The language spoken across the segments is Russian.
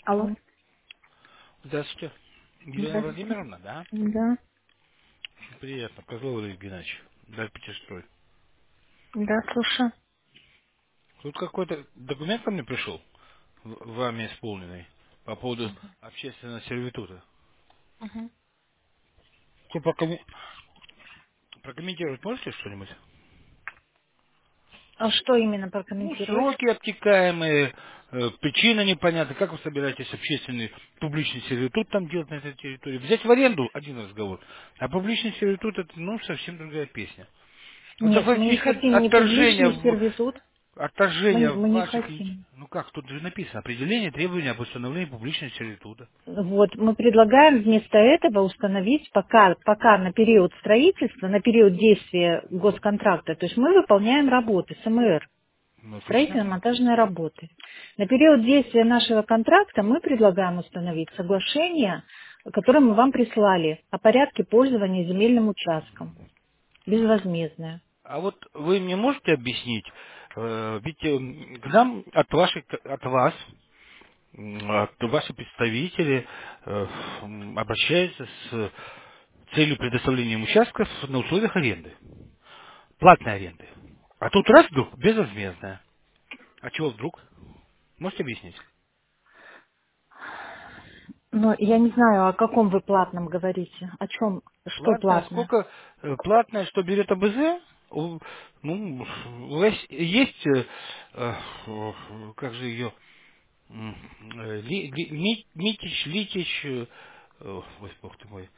Алло. Здравствуйте. Елена Здравствуйте. Владимировна, да? Да. Очень приятно. Козлов Валерий Геннадьевич. Дай Пятистрой. Да, слушаю. Тут какой-то документ ко мне пришел, вами исполненный, по поводу общественного сервитута. Мгм. Вы прокомментировать можете что-нибудь? А что именно Ну, прокомментировать? сроки обтекаемые, причина непонятна, как вы собираетесь общественный публичный сервитут там делать на этой территории. Взять в аренду один разговор, а публичный сервитут это ну совсем другая песня. Это Нет, мы не фактически хотим ни публичный сервитут. Мы, отторжение мы не ваших... хотим. Ну как, тут же написано, определение требования об установлении публичного сервитута. Вот, мы предлагаем вместо этого установить пока на период строительства, на период действия госконтракта, то есть мы выполняем работы СМР, Ну, отлично. строительно-монтажные работы. На период действия нашего контракта мы предлагаем установить соглашение, которое мы вам прислали о порядке пользования земельным участком, безвозмездное. А вот вы мне можете объяснить, ведь к нам от вас, от ваших представителей обращаются с целью предоставления им участков на условиях аренды, платной аренды. А тут раз вдруг безвозмездная. А чего вдруг? Можете объяснить? Но я не знаю, о каком вы платном говорите. О чем? Что Платная, платное? сколько платная, что берет АБЗ? Ну, у вас есть, как же ее, Митич, Литич, ой, бог ты мой,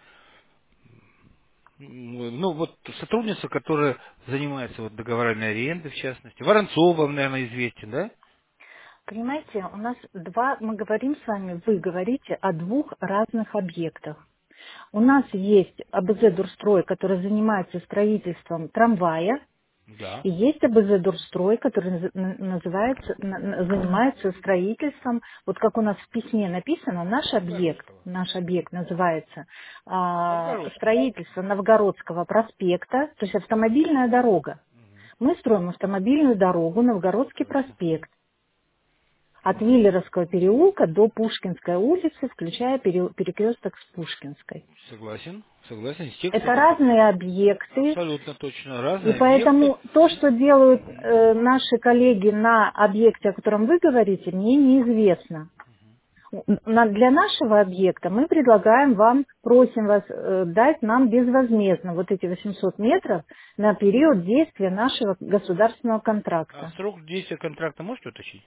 ну вот сотрудница, которая занимается вот договорами аренды, в частности, Воронцов вам, наверное, известен, да? Понимаете, у нас мы говорим с вами, вы говорите о двух разных объектах. У нас есть АБЗ Дурстрой, который занимается строительством трамвая, Да. и есть АБЗ Дурстрой, который занимается строительством, вот как у нас в письме написано, Новгородского. наш объект называется Новгородского. строительство Новгородского проспекта, то есть автомобильная дорога. Мгм. Мы строим автомобильную дорогу Новгородский Согласен. проспект от Мгм. Виллеровского переулка до Пушкинской улицы, включая перекресток с Пушкинской. Согласен. Согласен с текстом. Это разные объекты, Абсолютно точно. и Разные объекты. поэтому то, что делают наши коллеги на объекте, о котором вы говорите, мне неизвестно. Для нашего объекта мы предлагаем вам, просим вас дать нам безвозмездно вот эти 800 метров на период действия нашего государственного А контракта. срок действия контракта можете уточнить?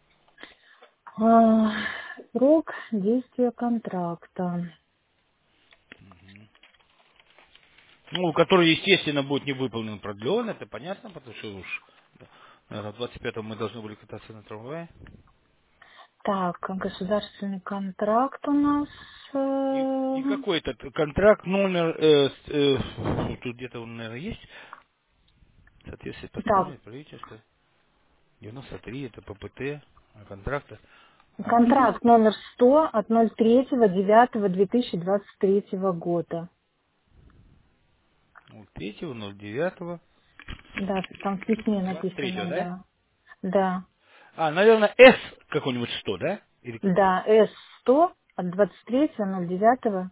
А, Срок действия контракта. Ну, который, естественно, будет не выполнен, продлен, это понятно, потому что уж, наверное, 25-го мы должны были кататься на трамвае. Так, государственный контракт у нас. И какой этот контракт, номер, тут где-то он, наверное, есть, соответствие Так, постановления правительства, 93, это ППТ, контракта. контракт номер 100 от 03.09.2023 года. 3-го, 09-го, Да, там в письме 23-го, написано, да? да. Да, А, наверное, С какой-нибудь 100, да? Или какой? да, С-100 от 23.09.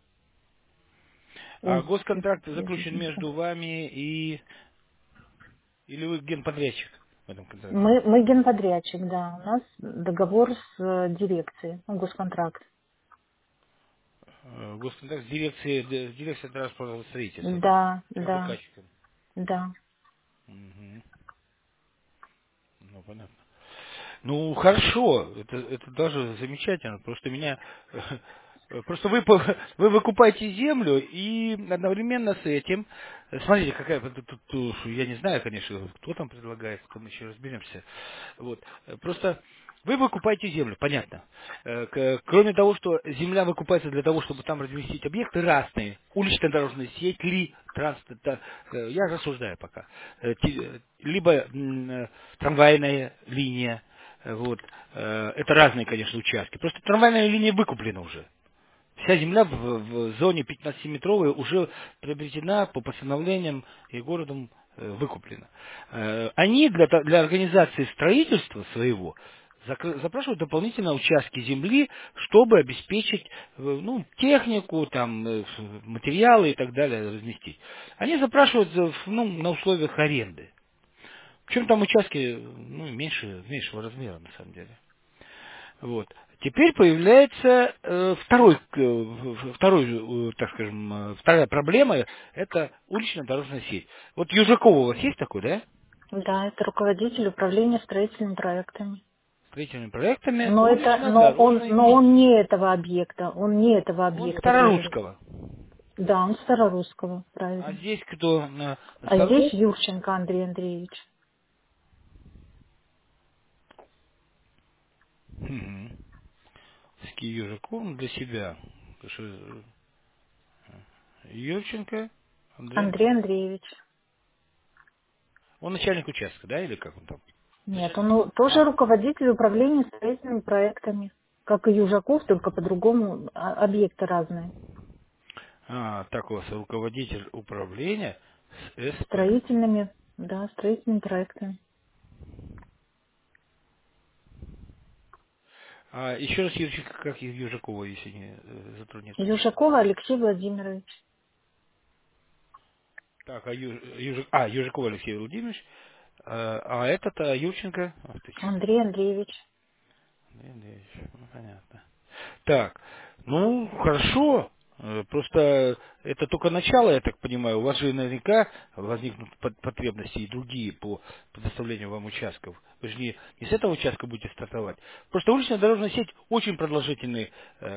А Ой, госконтракт я заключен сейчас. между вами и... Или вы генподрядчик в этом контракте? Мы генподрядчик, да. У нас договор с дирекцией, госконтракт. Госконтракт с дирекцией транспортного строительства, да? Да, Как да, заказчиком. да. Мгм. Ну, понятно. Ну, хорошо, это даже замечательно. Просто меня... Просто вы выкупаете землю и одновременно с этим... Смотрите, какая... Я не знаю, конечно, кто там предлагает, потом еще разберемся. Вот. Просто вы выкупаете землю, понятно. Кроме того, что земля выкупается для того, чтобы там разместить объекты разные, улично-дорожная сеть, транспорт, я рассуждаю пока, либо трамвайная линия, вот, это разные, конечно, участки. Просто трамвайная линия выкуплена уже. Вся земля в зоне 15-метровой уже приобретена по постановлениям и городом выкуплена. Они для организации строительства своего запрашивают дополнительные участки земли, чтобы обеспечить технику, там, материалы и так далее разместить. Они запрашивают на условиях аренды. Причем там участки меньшего размера на самом деле. Вот. Теперь появляется вторая проблема, это уличная дорожная сеть. Вот Южакова у вас есть такой, да? Да, это руководитель управления строительными проектами. Строительными проектами Но улично-дорожной он сети. не этого объекта, он не этого Он объекта принадлежит. Старорусского. Да, он Старорусского, А правильно. здесь кто на А здесь Старорусском? Юрченко Андрей Андреевич. Южаков для себя. Юрченко Андрей Андрей Андреевич. Андреевич. Он начальник участка, да, или как он там? Нет, он тоже руководитель управления строительными проектами. Как и Южаков, только по-другому объекты разные. Так у вас руководитель управления с СП. Строительными, да, строительными проектами. А еще раз, Юрченко, как Южакова, если не затруднится. Южакова Алексей Владимирович. Так, Южаков Алексей Владимирович. А этот, Юрченко? Ах ты чё. Андрей Андреевич. Андрей Андреевич, понятно. Так, хорошо. Просто это только начало, я так понимаю. У вас же наверняка возникнут потребности и другие по предоставлению вам участков. Вы же не с этого участка будете стартовать. Просто уличная дорожная сеть очень продолжительный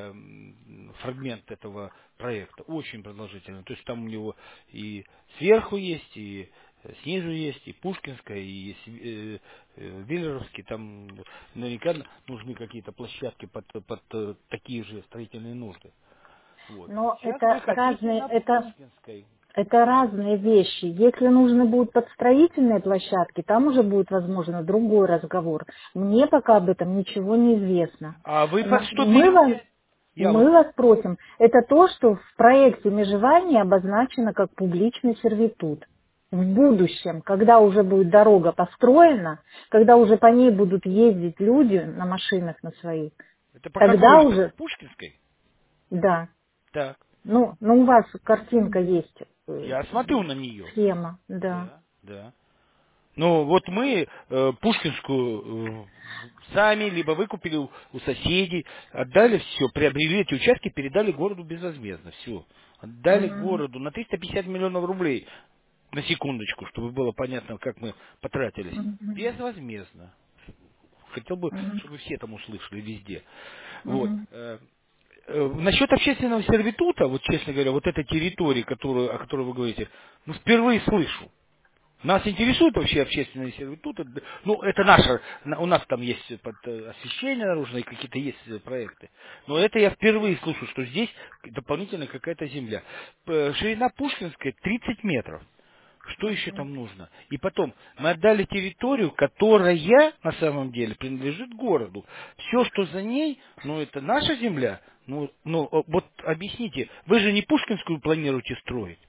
фрагмент этого проекта. Очень продолжительный. То есть там у него и сверху есть, и снизу есть, и Пушкинская, и есть Виллеровский. Там наверняка нужны какие-то площадки под такие же строительные нужды. Вот. Но Сейчас вы хотите на Пушкинской. это разные вещи. Если нужны будут подстроительные площадки, там уже будет, возможно, другой разговор. Мне пока об этом ничего не известно. А вы под что Мы вас, берете? Я вот. мы вас просим, это то, что в проекте межевания обозначено как публичный сервитут. В будущем, когда уже будет дорога построена, когда уже по ней будут ездить люди на машинах на своих, Это по какой тогда улице? По уже, Пушкинской? да. Так. Ну, у вас картинка есть, Я смотрю на нее. схема, да. Да, да. Ну, вот мы Пушкинскую сами, либо выкупили у соседей, отдали все, приобрели эти участки, передали городу безвозмездно, все. Отдали Мгм. городу на 350 миллионов рублей, на секундочку, чтобы было понятно, как мы потратились. Мгм. Безвозмездно. Хотел бы, Мгм. чтобы все там услышали везде. Вот. Мгм. Насчет общественного сервитута, вот честно говоря, вот этой территории, о которой вы говорите, впервые слышу. Нас интересует вообще общественный сервитут. Это наше, у нас там есть освещение наружное, какие-то есть проекты. Но это я впервые слышу, что здесь дополнительно какая-то земля. Ширина Пушкинская 30 метров. Что еще там нужно? И потом, мы отдали территорию, которая на самом деле принадлежит городу. Все, что за ней, это наша земля. Вот объясните, вы же не Пушкинскую планируете строить?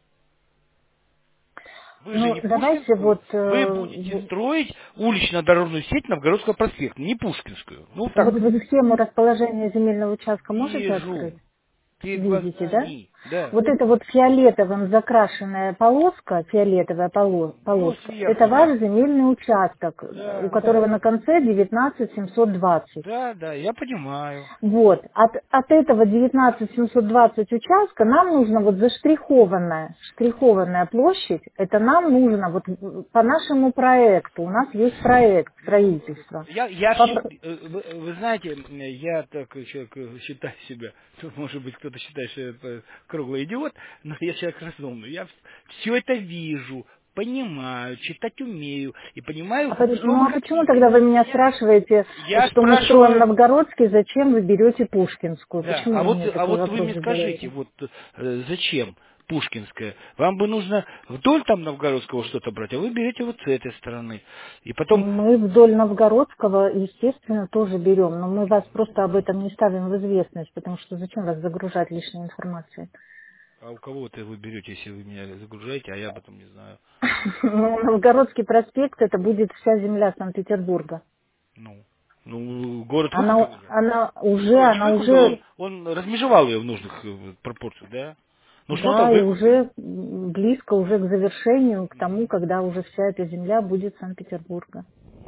Вы же Ну, не давайте Пушкинскую, вот, вы будете строить улично-дорожную сеть Новгородского проспекта, не Пушкинскую. Так, вот вы схему расположения земельного участка можете открыть? вижу, перед Видите, да? глазами, да. Вот это вот фиолетовым закрашенная полоска, фиолетовая Ну, полоска, это сверху, да. ваш земельный участок, у Да, которого на конце 19720. да, я понимаю. Вот. От этого 19720 участка нам нужно вот штрихованная площадь, это нам нужно вот по нашему проекту, у нас есть проект строительства. Вы знаете, я так человек считаю себя, может быть, кто-то считает, что я круглый идиот, но я человек разумный. Я все это вижу, понимаю, читать умею и понимаю, что Ну вы а почему хотите. тогда вы меня спрашиваете, Я что мы строим спрашиваю, Новгородский, зачем вы берете Пушкинскую? да, Почему вы мне а такой вот вы вопрос мне скажите, задаете? зачем Пушкинская? Вам бы нужно вдоль там Новгородского что-то брать, а вы берете вот с этой стороны. И потом, Мы вдоль Новгородского, естественно, тоже берем, но мы вас просто об этом не ставим в известность, потому что зачем вас загружать лишней информацией? а у кого это вы берете, если вы меня загружаете, а я об этом не знаю? Ну, Новгородский проспект, это будет вся земля Санкт-Петербурга. Ну. Ну, город выкупил Она, уже. она уже, Ну, не она выкупил, уже, он размежевал ее в нужных пропорциях, да? Ну, что-то да, и выкупил. уже близко уже к завершению, к тому, когда уже вся эта земля будет Санкт-Петербурга.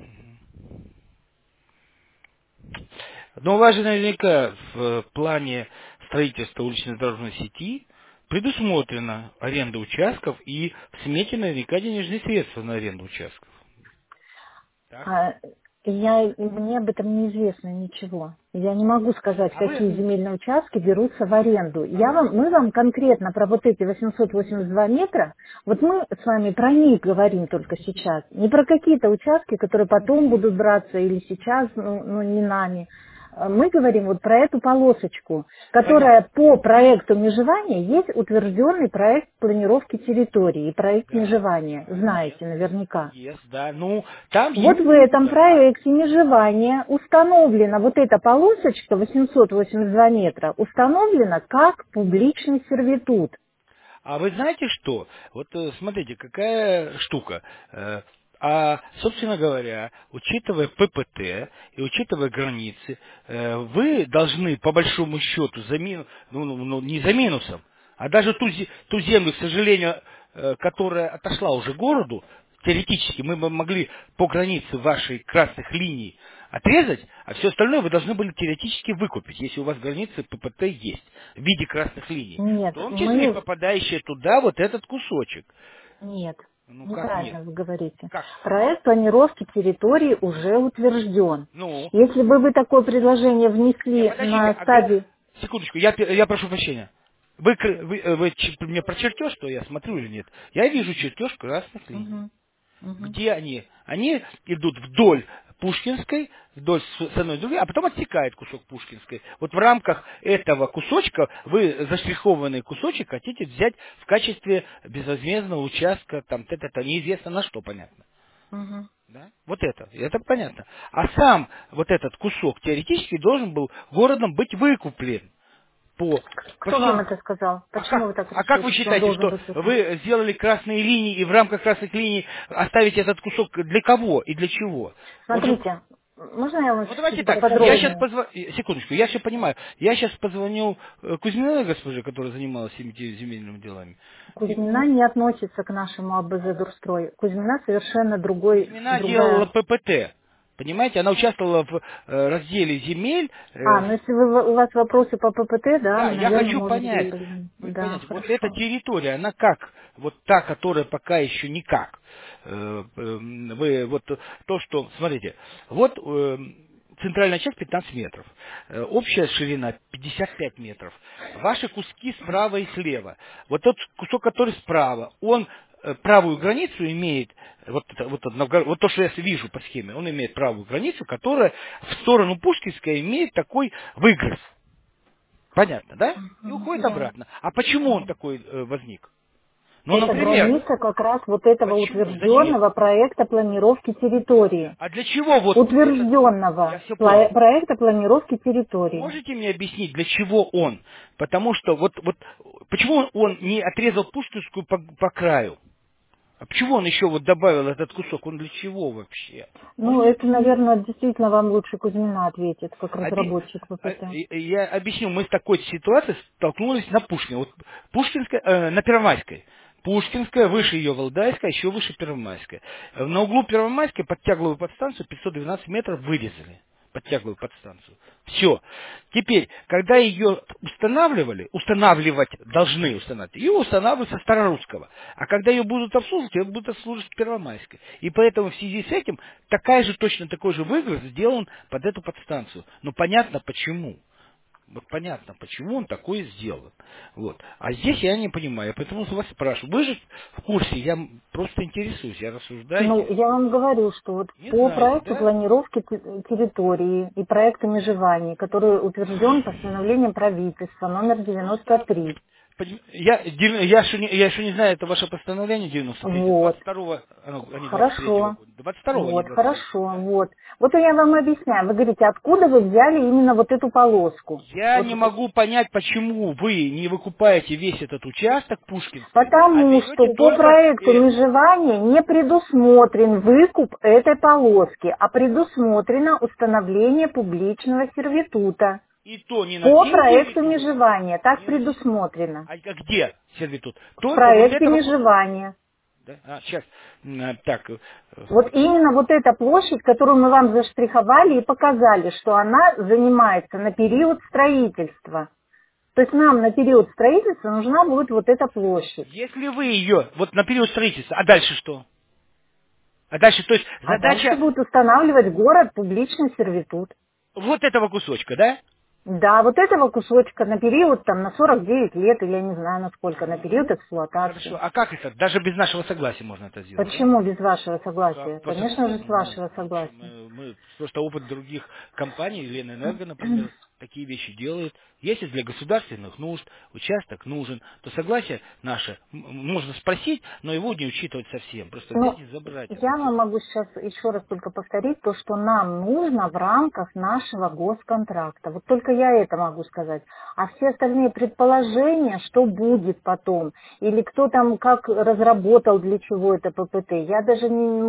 Но у вас же наверняка в плане строительства уличной дорожной сети предусмотрена аренда участков и в смете наверняка денежные средства на аренду участков. Так? А мне об этом неизвестно ничего. Я не могу сказать, А вы... какие земельные участки берутся в аренду. Ага. Мы вам конкретно про вот эти 882 метра, вот мы с вами про них говорим только сейчас. Не про какие-то участки, которые потом будут браться или сейчас, ну не нами. Мы говорим вот про эту полосочку, Понятно. которая по проекту межевания есть утвержденный проект планировки территории и проект Да. межевания. Да. Знаете наверняка. Есть, да. Ну, там Вот есть... в этом Да. проекте межевания установлена вот эта полосочка 882 метра, установлена как публичный сервитут. А вы знаете что? Вот смотрите, какая штука. Собственно говоря, учитывая ППТ и учитывая границы, вы должны, по большому счету, не за минусом, а даже ту землю, к сожалению, которая отошла уже городу, теоретически мы бы могли по границе вашей красных линий отрезать, а все остальное вы должны были теоретически выкупить, если у вас границы ППТ есть в виде красных линий. В Нет, том числе и попадающие туда вот этот кусочек. нет, Ну как нет? неправильно вы говорите. Как? Проект планировки территории уже утвержден. Ну, Если бы вы такое предложение не, внесли подождите, на стадии... секундочку, я прошу прощения. Вы мне про чертеж, что я смотрю или нет? Я вижу чертеж красных линий. Мгм, мгм, Где они? Они идут вдоль Пушкинской, вдоль с одной и другой, а потом отсекает кусок Пушкинской. Вот в рамках этого кусочка вы заштрихованный кусочек хотите взять в качестве безвозмездного участка, там, неизвестно на что, понятно. мгм. Да? Вот это понятно. А сам вот этот кусок теоретически должен был городом быть выкуплен по Кто вам всем. это сказал? А Почему как, вы так а как решили, вы что он считаете, должен что быть выкуплен? вы сделали красные линии и в рамках красных линий оставите этот кусок для кого и для чего? Он же... Смотрите, можно я вам Ну давайте чуть так, я сейчас поподробнее? позвоню, секундочку, я все понимаю, я сейчас позвоню Кузьминой госпоже, которая занималась всеми этими земельными делами. Кузьмина не относится к нашему АБЗ Дурстрой. Кузьмина совершенно Кузьмина делала другая. ППТ, понимаете, она участвовала в разделе земель. Ну если у вас вопросы по ППТ, да, Да, я наверное, хочу можете понять, позвонить. вы Да, понять, вот эта хорошо. территория, она как, вот та, которая пока еще никак. Вы вот то, что, смотрите, вот центральная часть 15 метров, общая ширина 55 метров, ваши куски справа и слева. Вот тот кусок, который справа, он правую границу имеет, вот то, что я вижу по схеме, он имеет правую границу, которая в сторону Пушкинской имеет такой выгрыз. Понятно, да? И уходит Да. обратно. А почему он такой возник? Ну, Это например, граница как раз вот этого почему? Зачем? утвержденного проекта планировки территории. А для чего вот этот... Я Утвержденного все понял. проекта планировки территории. Можете мне объяснить, для чего он? Потому что почему он не отрезал Пушкинскую по краю? А почему он еще вот добавил этот кусок? Он для чего вообще? Ну, Можете это, объяснить? наверное, действительно вам лучше Кузьмина ответит, как разработчик ППТ. Я объясню, мы с такой ситуацией столкнулись на Пушкине. Вот Пушкинская, на Первомайской. Пушкинская, выше ее Валдайская, еще выше Первомайская. На углу Первомайской под тягловую подстанцию 512 метров вырезали. Под тягловую подстанцию. Все. Теперь, когда ее устанавливать должны устанавливать, ее устанавливают со Старорусского. А когда ее будут обслуживать, ее будут обслуживать в Первомайской. И поэтому в связи с этим точно такой же выгрыз сделан под эту подстанцию. Но понятно почему. Вот понятно, почему он такое сделан. Вот. А здесь я не понимаю, я поэтому вас спрашиваю. Вы же в курсе, я просто интересуюсь, я рассуждаю, Ну, я интересуюсь. вам говорю, что вот Не по знаете, проекту да? планировки территории и проекту межеваний, который утвержден постановлением правительства номер Просто 93, Я еще не знаю, это ваше постановление 93 Вот. 22-го, они 23-го Хорошо. года. 22-го, не Вот, 23-го, хорошо, да? вот. Вот я вам объясняю. Вы говорите, откуда вы взяли именно вот эту полоску? Я Вот, не могу понять, почему вы не выкупаете весь этот участок Пушкинский, а потому что берете по только проекту эту. межевания не предусмотрен выкуп этой полоски, а предусмотрено установление публичного сервитута. И то не на По всем проекту сервитуте. межевания так Не на всем. предусмотрено. А где сервитут? В Только вот проекте этого кусочка. межевания. Да? Сейчас. Так. Вот именно вот эта площадь, которую мы вам заштриховали и показали, что она занимается на период строительства. То есть нам на период строительства нужна будет вот эта площадь. Если вы ее, вот на период строительства, а дальше что? А дальше, то есть А дальше задача будет устанавливать город публичный сервитут. вот этого кусочка, да? Да, вот этого кусочка на период там на 49 лет, или я не знаю на сколько, на период Хорошо. эксплуатации. А как это? Даже без нашего согласия можно это сделать, да? Почему без вашего Как? согласия? Конечно же, с Ну, вашего что согласия. мы просто опыт других компаний, Ленэнерго, например, такие вещи делает. Если для государственных нужд участок нужен, то согласие наше можно спросить, но его не учитывать совсем. Просто Ну, взять и забрать это я все. вам могу сейчас еще раз только повторить то, что нам нужно в рамках нашего госконтракта. Вот только я это могу сказать. А все остальные предположения, что будет потом, или кто там как разработал, для чего это ППТ, я даже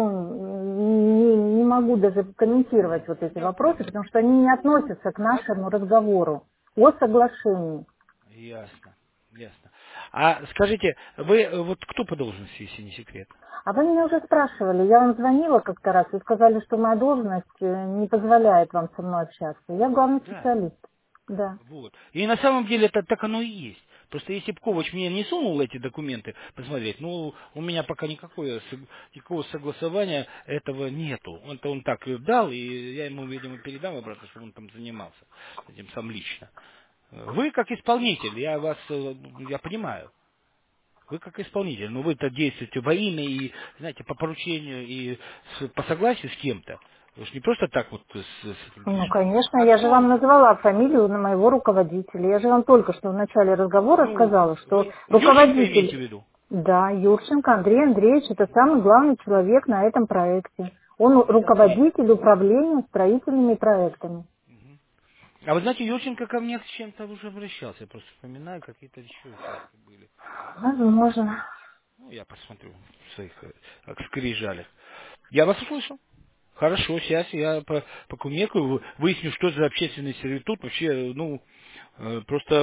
не могу даже комментировать вот эти Я вопросы, понял. потому что они не относятся к нашему разговору о соглашении. Ясно, ясно. А скажите, вы вот кто по должности, если не секрет? А вы меня уже спрашивали, я вам звонила как-то раз, и сказали, что моя должность не позволяет вам со мной общаться. Я главный Да. специалист. Да. Вот. И на самом деле это так оно и есть. Просто если бы Ковач мне не сунул эти документы посмотреть, ну, у меня пока никакого согласования этого нету. Это он так и дал, и я ему, видимо, передам обратно, чтобы он там занимался этим сам лично. Вы как исполнитель, я понимаю. Вы как исполнитель, но вы-то действуете во имя и, знаете, по поручению и по согласию с кем-то. Вы же не просто так вот Ну, конечно, А я же вам кто? назвала фамилию на моего руководителя. Я же вам только что в начале разговора Ну, сказала, что вы Ющенко имеете в руководитель, виду? да, Юрченко Андрей Андреевич, это самый главный человек на этом проекте. Он руководитель управления строительными проектами. А вы знаете, Ющенко ко мне с чем-то уже обращался. Я просто вспоминаю, какие-то еще участки были. Возможно. Ну, я посмотрю в своих скрижалях. Я вас услышал. Хорошо, сейчас я покумекаю, выясню, что за общественный сервитут. Вообще, ну, просто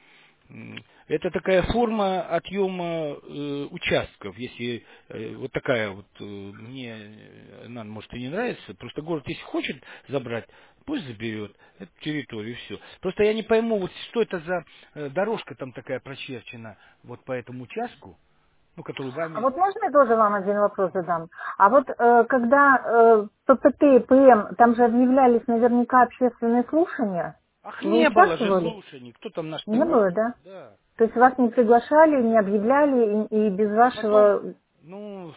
это такая форма отъема участков. Если вот такая вот, мне она, может, и не нравится. Просто город, если хочет забрать, пусть заберет эту территорию, и все. Просто я не пойму, вот что это за дорожка там такая прочерчена вот по этому участку, ну, который А вами... вот можно я тоже вам один вопрос задам? А вот когда ППТ и ПМ, там же объявлялись наверняка общественные слушания, Ах, вы не было же участвовали? слушаний. Кто там нас Не было, приглашал? да? Да. То есть вас не приглашали, не объявляли и без А потом, вашего... ну,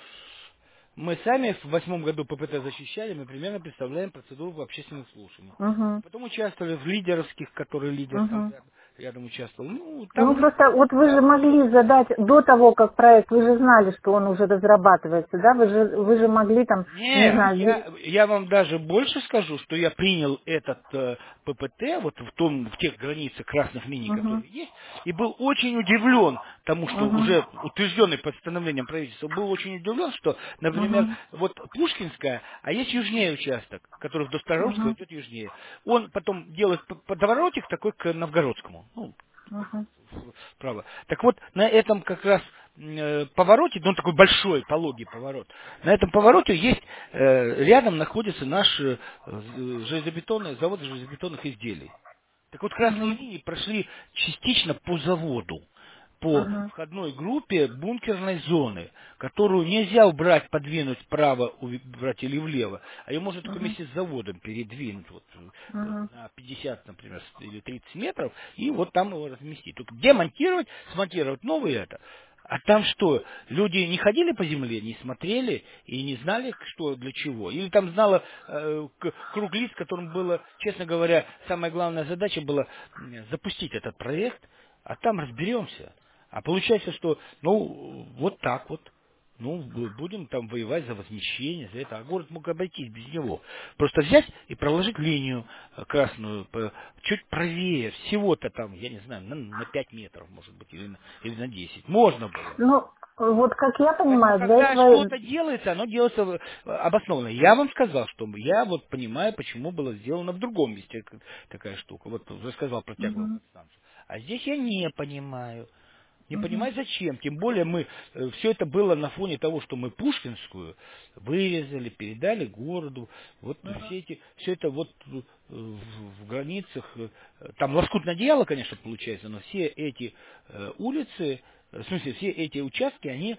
мы сами в 2008 году ППТ защищали, мы примерно представляем процедуру общественных слушаний. Угу, Потом участвовали в лидеровских, которые лидер там угу. рядом участвовал. Ну, Ну, там просто вот вы же могли задать, до того, как проект, вы же знали, что он уже разрабатывается, да? Вы же могли там, не нет, знаю, я вам даже больше скажу, что я принял этот ППТ вот в тех границах красных линий, Угу, которые есть, и был очень удивлен тому, что угу, уже утвержденный постановлением правительства, был очень удивлен, что, например, угу, вот Пушкинская, а есть южнее участок, который до Старорусского угу, идет южнее. Он потом делает подворотик такой к Новгородскому. Ну, угу, вправо. Так вот, на этом как раз повороте, ну, он такой большой, пологий поворот, на этом повороте есть, рядом находится наш железобетонный, завод железобетонных изделий. Так вот, красные угу, линии прошли частично по заводу, по угу, входной группе бункерной зоны, которую нельзя убрать, подвинуть вправо, убрать или влево, а ее можно только угу, вместе с заводом передвинуть вот, угу. на 50, например, или 30 метров, и вот там его разместить. Только демонтировать, смонтировать новый это. А там что, люди не ходили по земле, не смотрели и не знали, что для чего? Или там знала круг лиц, которым было, честно говоря, самая главная задача была запустить этот проект, а там разберемся. А получается, что, ну, вот так вот. Ну, будем там воевать за возмещение, за это. А город мог обойтись без него. Просто взять и проложить линию красную чуть правее, всего-то там, я не знаю, на 5 метров, может быть, или на 10. Можно было. Ну, вот как я Поэтому, понимаю, для когда этого... что-то делается, оно делается обоснованно. Я вам сказал, что я вот понимаю, почему было сделано в другом месте такая штука. Вот рассказал про тяговую Мгм, подстанцию. А здесь я не понимаю. Не мгм, понимаю, зачем. Тем более мы все это было на фоне того, что мы Пушкинскую вырезали, передали городу. Вот все это вот в границах, там лоскутное одеяло, конечно, получается, но все эти улицы, в смысле, все эти участки, они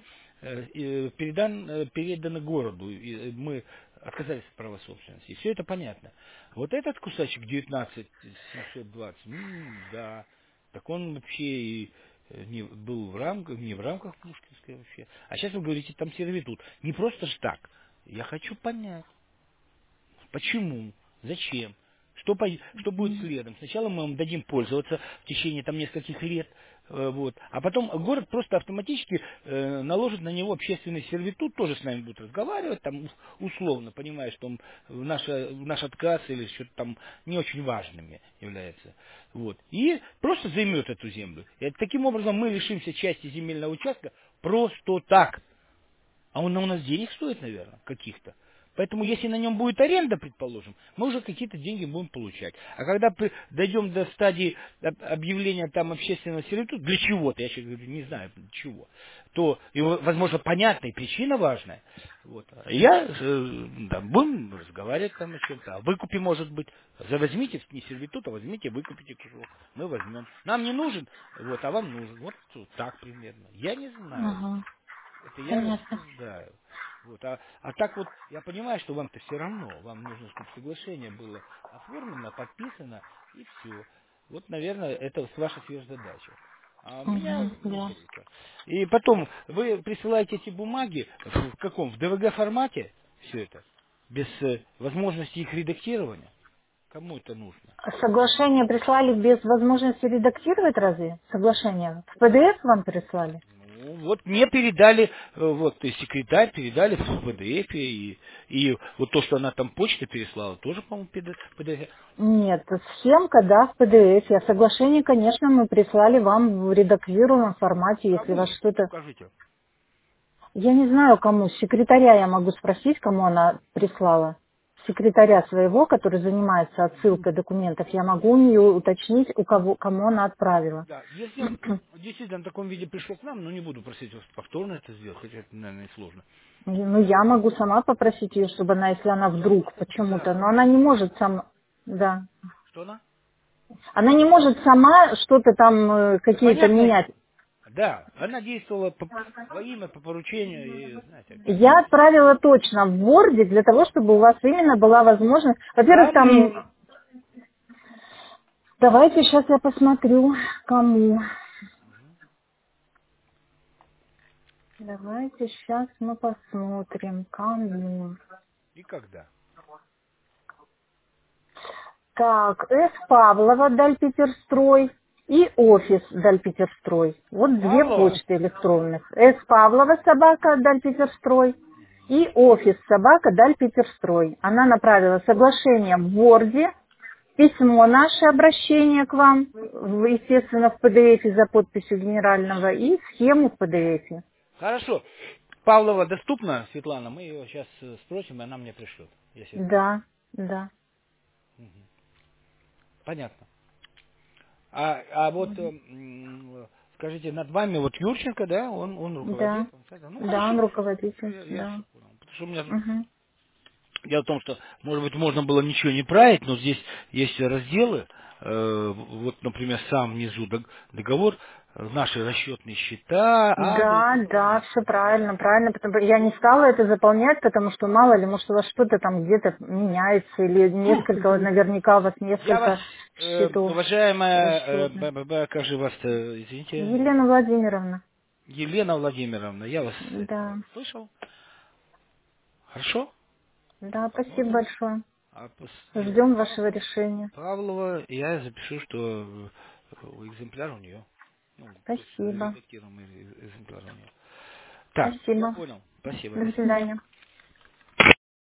переданы городу. И мы отказались от права собственности. И все это понятно. Вот этот кусочек 19720, да, так он вообще и не был в рамках, не в рамках Пушкинской вообще. А сейчас вы говорите, там сервитут. Не просто ж так. Я хочу понять, почему, зачем, что будет мгм. следом. Сначала мы вам дадим пользоваться в течение там нескольких лет, вот, а потом город просто автоматически наложит на него общественный сервитут, тоже с нами будет разговаривать, там условно, понимая, что наш отказ или что-то там не очень важными является. Вот. И просто займет эту землю. И таким образом мы лишимся части земельного участка просто так. А он у нас денег стоит, наверное, каких-то. Поэтому, если на нем будет аренда, предположим, мы уже какие-то деньги будем получать. А когда дойдем до стадии объявления там общественного сервитута, для чего-то, я сейчас говорю, не знаю, для чего, то, возможно, понятная причина важная. Вот. Да, будем разговаривать там о чем-то. О выкупе, может быть. Возьмите не сервитут, а возьмите, выкупите кусок. Мы возьмем. Нам не нужен, вот, а вам нужен. Вот так примерно. Я не знаю. Ага, Это я понятно. рассуждаю. Вот. А так вот, я понимаю, что вам-то все равно. Вам нужно, чтобы соглашение было оформлено, подписано, и все. Вот, наверное, это ваша сверхзадача. А у меня Мгм, не да. только. И потом, вы присылаете эти бумаги в каком? В ДВГ формате все это? Без возможности их редактирования? Кому это нужно? Соглашение прислали без возможности редактировать разве? Соглашение? В PDF вам прислали? Ну, вот мне передали, вот, и секретарь передали в PDF, и вот то, что она там почтой переслала, тоже, по-моему, PDF. Нет, схемка, да, в PDF. А соглашение, конечно, мы прислали вам в редактируемом формате, если вас Кому? что-то... Скажите. Я не знаю, кому. Секретаря я могу спросить, кому она прислала. Секретаря своего, который занимается отсылкой документов, я могу у нее уточнить, кому она отправила. Да, если он действительно в таком виде пришел к нам, ну, не буду просить вас повторно это сделать, хотя это, наверное, и сложно. Ну, я могу сама попросить ее, чтобы она, если она вдруг Да. почему-то, но она не может сама, да. Что она? Она не может сама что-то там, Да, какие-то понятно, менять. да, она действовала во имя, по поручению, и, знаете, Я отправила точно в Word для того, чтобы у вас именно была возможность. Во-первых, кому? там, давайте сейчас я посмотрю, кому. Давайте сейчас мы посмотрим, кому. И когда? Так, С. Павлова, Дальпетерстрой и офис Дальпетерстрой. Вот две Павлова? почты электронных. С. Павлова, собака, Дальпетерстрой и офис собака, Дальпетерстрой. Она направила соглашение в Word, письмо наше, обращение к вам, естественно, в PDF за подписью генерального и схему в PDF. Хорошо. Павлова доступна, Светлана? Мы ее сейчас спросим, и она мне пришлет. Если это Да, да. понятно. А вот скажите, над вами вот Юрченко, да, он Да, руководит. Ну да, он хорошо. руководитель, Я да. все понял. Потому что у меня Угу. дело в том, что, может быть, можно было ничего не править, но здесь есть разделы, вот, например, сам внизу договор, наши расчетные счета, адрес Да, и так да, далее. все правильно, правильно. Я не стала это заполнять, потому что мало ли, может, у вас что-то там где-то меняется, или Фу, несколько, наверняка у вас я вас, несколько счетов уважаемая, расчетных. как же вас, извините, Елена Владимировна, Елена Владимировна, я вас да, слышал. Хорошо? да, спасибо Посмотрим. большое. А Ждем вашего решения. Павлова я запишу, что экземпляр у нее. Ну, то есть Спасибо. редактируемый экземпляр у него. Так, я Спасибо. понял. Спасибо, До до свидания. свидания.